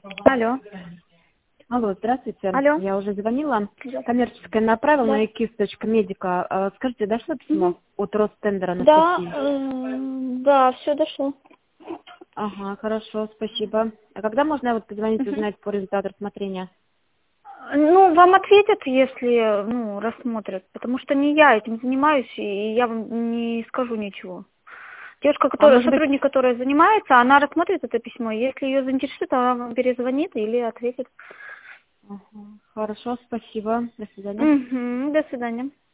Алло. Алло, здравствуйте. Алло. Я уже звонила. Да. Коммерческое направила Да. на ekis.medica. Скажите, дошло Мгм. письмо от Ростендера Да, Анастасии? да, все дошло. Ага, хорошо, спасибо. А когда можно вот позвонить, Мгм. узнать по результату рассмотрения? Ну, вам ответят, если, рассмотрят, потому что не я этим занимаюсь, и я вам не скажу ничего. Девушка, А которая, может быть... сотрудник, которая занимается, она рассмотрит это письмо. Если ее заинтересует, она вам перезвонит или ответит. Ага, хорошо, спасибо. До свидания. Угу, до свидания.